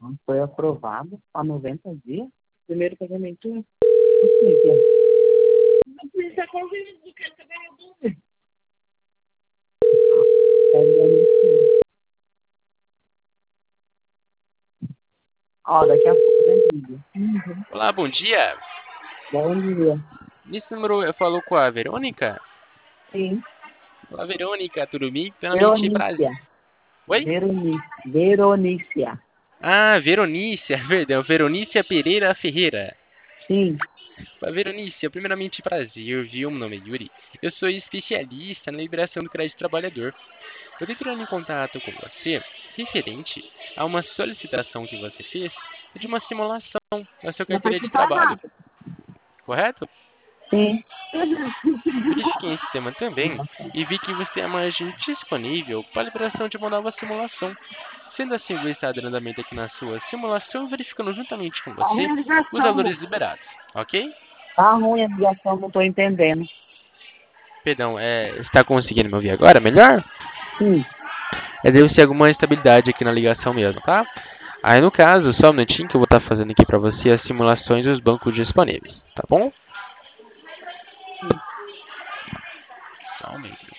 Foi aprovado há 90 dias. Primeiro pagamento. Ó, daqui a pouco eu envio. Olá, bom dia. Bom dia. Nesse número eu falo com a Verônica? Sim. Olá, Verônica, tudo bem? Primeiramente, Veronícia. prazer. Oi? Veronícia. Ah, Veronícia, perdão, Veronícia Pereira Ferreira. Sim. Veronícia, primeiramente prazer, viu? Meu nome é Yuri. Eu sou especialista na liberação do crédito trabalhador. Eu estou entrando em contato com você referente a uma solicitação que você fez de uma simulação da sua Não carteira de participar trabalho, nada. correto? Sim. Verifiquei em sistema também e vi que você é uma agente disponível para a liberação de uma nova simulação. Sendo assim, vou estar dando andamento aqui na sua simulação e verificando juntamente com Tá ruim você a os ligação, valores moço. liberados, ok? Tá ruim a ligação, não tô entendendo. Perdão, está conseguindo me ouvir agora? Melhor? Sim. Deve ser alguma instabilidade aqui na ligação mesmo, tá? Aí no caso, só um minutinho que eu vou estar fazendo aqui para você as simulações dos bancos disponíveis, tá bom? Só um minuto.